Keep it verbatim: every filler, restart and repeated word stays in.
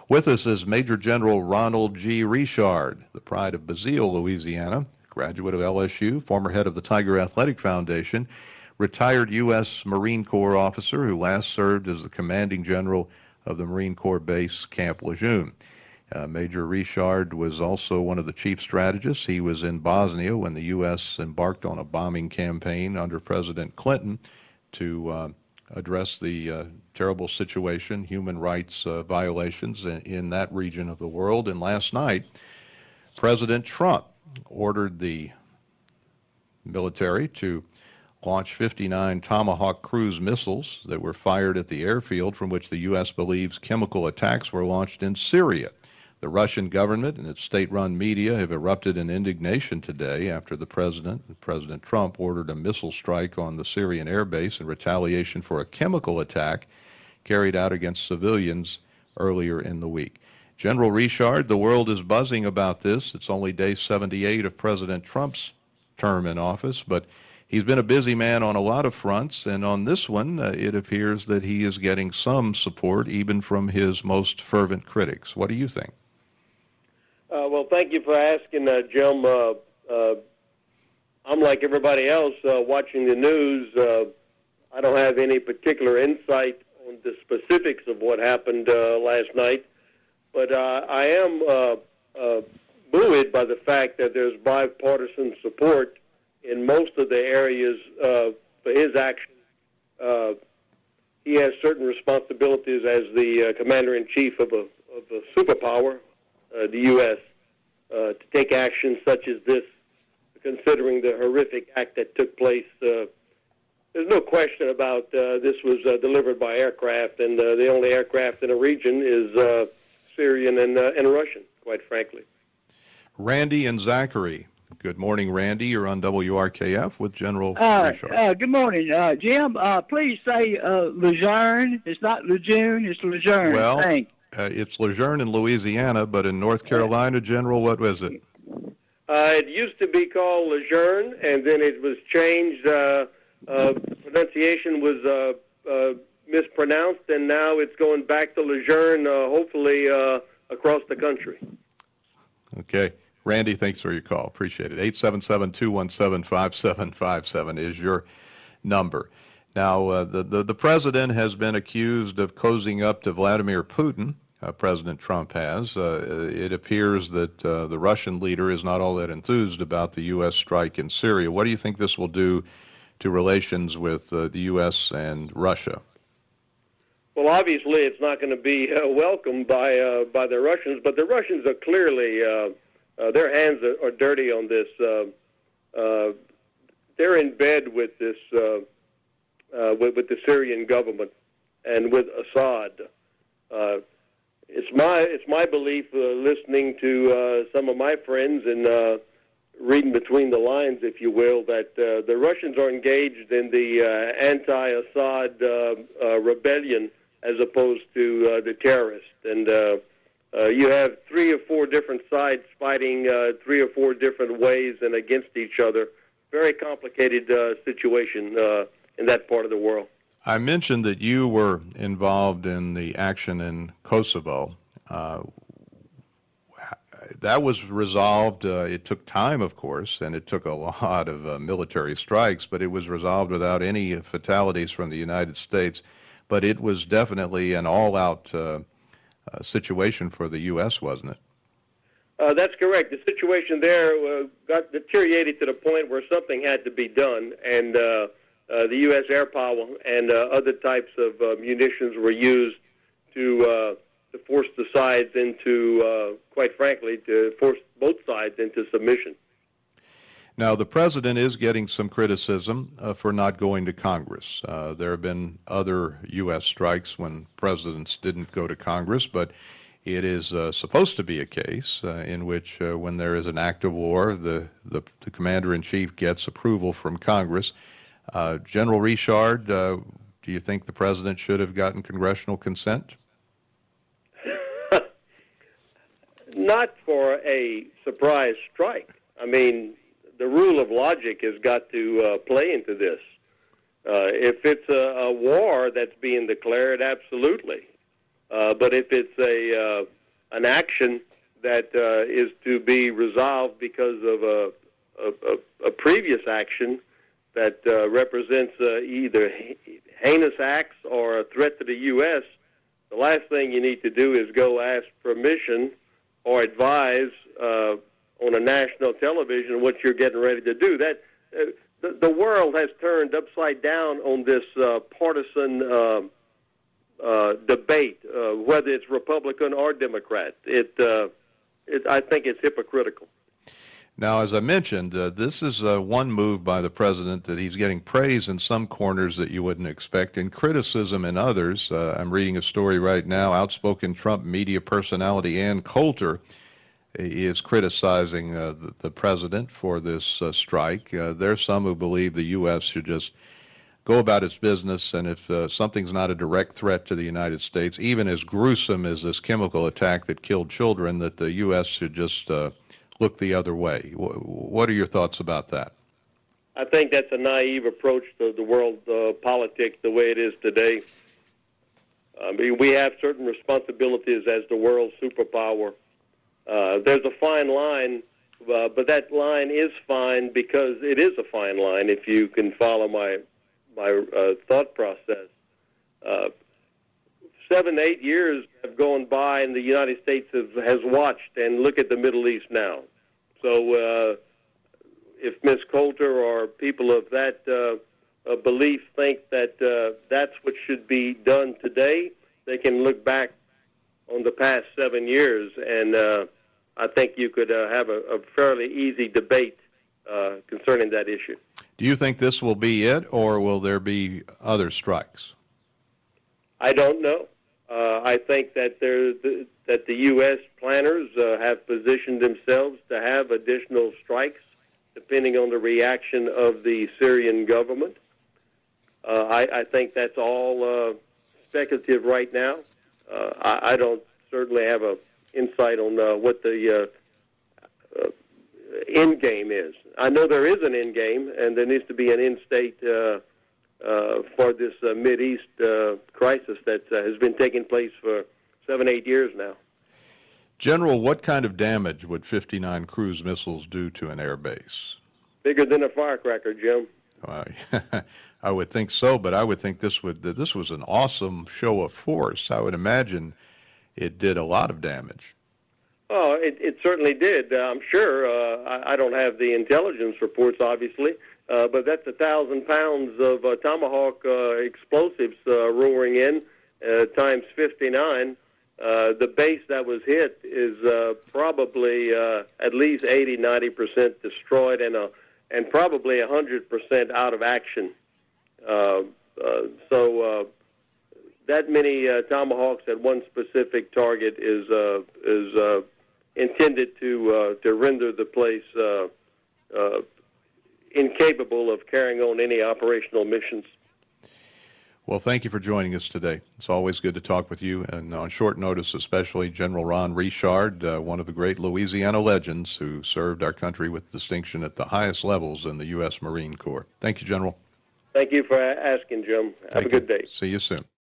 With us is Major General Ronald G. Richard, the pride of Basile, Louisiana, graduate of L S U, former head of the Tiger Athletic Foundation, retired U S Marine Corps officer who last served as the commanding general of the Marine Corps base Camp Lejeune. Uh, Major Richard was also one of the chief strategists. He was in Bosnia when the U S embarked on a bombing campaign under President Clinton to uh, address the uh, terrible situation, human rights uh, violations in, in that region of the world. And last night, President Trump ordered the military to launch fifty-nine Tomahawk cruise missiles that were fired at the airfield from which the U S believes chemical attacks were launched in Syria. The Russian government and its state-run media have erupted in indignation today after the president, President Trump, ordered a missile strike on the Syrian air base in retaliation for a chemical attack carried out against civilians earlier in the week. General Richard, the world is buzzing about this. It's only day seventy-eight of President Trump's term in office, but he's been a busy man on a lot of fronts, and on this one, uh, it appears that he is getting some support even from his most fervent critics. What do you think? Uh, well, thank you for asking, uh, Jim. Uh, uh, I'm like everybody else uh, watching the news. Uh, I don't have any particular insight on the specifics of what happened uh, last night, but uh, I am uh, uh, buoyed by the fact that there's bipartisan support in most of the areas uh, for his action. Uh, he has certain responsibilities as the uh, commander-in-chief of a, of a superpower, uh, the U S, uh, to take action such as this, considering the horrific act that took place. Uh, there's no question about uh, this was uh, delivered by aircraft, and uh, the only aircraft in the region is uh, Syrian and, uh, and Russian, quite frankly. Randy and Zachary. Good morning, Randy. You're on W R K F with General uh, Richard. Uh, good morning, uh, Jim. Uh, please say uh, Lejeune. It's not Lejeune. It's Lejeune. Well, Thanks. Uh, it's Lejeune in Louisiana, but in North Carolina, General, what was it? Uh, it used to be called Lejeune, and then it was changed. Uh, uh, pronunciation was uh, uh, mispronounced, and now it's going back to Lejeune, uh, hopefully uh, across the country. Okay. Randy, thanks for your call. Appreciate it. eight seven seven, two one seven, five seven five seven is your number. Now, uh, the, the, the president has been accused of cozying up to Vladimir Putin. Uh, President Trump has. Uh, it appears that uh, the Russian leader is not all that enthused about the U S strike in Syria. What do you think this will do to relations with uh, the U S and Russia? Well, obviously, it's not going to be uh, welcomed by uh, by the Russians, but the Russians are clearly, uh, uh, their hands are, are dirty on this. Uh, uh, they're in bed with this, uh, uh, with, with the Syrian government and with Assad. Uh, It's my it's my belief, uh, listening to uh, some of my friends and uh, reading between the lines, if you will, that uh, the Russians are engaged in the uh, anti-Assad uh, uh, rebellion as opposed to uh, the terrorists. And uh, uh, you have three or four different sides fighting uh, three or four different ways and against each other. Very complicated uh, situation uh, in that part of the world. I mentioned that you were involved in the action in Kosovo. Uh, that was resolved. Uh, it took time, of course, and it took a lot of uh, military strikes, but it was resolved without any fatalities from the United States. But it was definitely an all-out uh, uh, situation for the U S, wasn't it? Uh, that's correct. The situation there uh, got deteriorated to the point where something had to be done, and uh, Uh, the U S air power and uh, other types of uh, munitions were used to uh, to force the sides into, uh, quite frankly, to force both sides into submission. Now, the president is getting some criticism uh, for not going to Congress. Uh, there have been other U S strikes when presidents didn't go to Congress, but it is uh, supposed to be a case uh, in which, uh, when there is an act of war, the, the, the commander-in-chief gets approval from Congress. Uh, General Richard, uh, do you think the president should have gotten congressional consent? Not for a surprise strike. I mean, the rule of logic has got to uh, play into this. Uh, if it's a, a war that's being declared, absolutely. Uh, but if it's a uh, an action that uh, is to be resolved because of a, a, a previous action that uh, represents uh, either heinous acts or a threat to the U S, the last thing you need to do is go ask permission or advise uh, on a national television what you're getting ready to do. That uh, the, the world has turned upside down on this uh, partisan uh, uh, debate, uh, whether it's Republican or Democrat. It, uh, it I think it's hypocritical. Now, as I mentioned, uh, this is uh, one move by the president that he's getting praise in some corners that you wouldn't expect, and criticism in others. Uh, I'm reading a story right now. Outspoken Trump media personality Ann Coulter is criticizing uh, the, the president for this uh, strike. Uh, there's some who believe the U S should just go about its business, and if uh, something's not a direct threat to the United States, even as gruesome as this chemical attack that killed children, that the U S should just uh, look the other way. What are your thoughts about that? I think that's a naive approach to the world uh, politics the way it is today. I mean, we have certain responsibilities as the world superpower. Uh, there's a fine line, uh, but that line is fine because it is a fine line, if you can follow my my uh, thought process. Uh, seven, eight years have gone by, and the United States has, has watched, and look at the Middle East now. So uh, if Miz Coulter or people of that uh, uh, belief think that uh, that's what should be done today, they can look back on the past seven years, and uh, I think you could uh, have a, a fairly easy debate uh, concerning that issue. Do you think this will be it, or will there be other strikes? I don't know. Uh, I think that there, the, that the U S planners uh, have positioned themselves to have additional strikes, depending on the reaction of the Syrian government. Uh, I, I think that's all uh, speculative right now. Uh, I, I don't certainly have a insight on uh, what the uh, uh, end game is. I know there is an end game, and there needs to be an end state uh, uh, for this uh, Mideast uh, crisis that uh, has been taking place for seven, eight years now. General, what kind of damage would fifty-nine cruise missiles do to an air base? Bigger than a firecracker, Jim. Uh, I would think so, but I would think this would this was an awesome show of force. I would imagine it did a lot of damage. Oh, it, it certainly did. Uh, I'm sure. Uh, I, I don't have the intelligence reports, obviously, uh, but that's a thousand pounds of uh, Tomahawk uh, explosives uh, roaring in uh, times fifty-nine. Uh, the base that was hit is uh, probably uh, at least eighty, ninety percent destroyed and uh, and probably one hundred percent out of action. Uh, uh, so uh, that many uh, Tomahawks at one specific target is uh, is uh, intended to uh, to render the place uh, uh, incapable of carrying on any operational missions. Well, thank you for joining us today. It's always good to talk with you, and on short notice, especially General Ron Richard, uh, one of the great Louisiana legends who served our country with distinction at the highest levels in the U S Marine Corps. Thank you, General. Thank you for asking, Jim. Have Thank a good you. day. See you soon.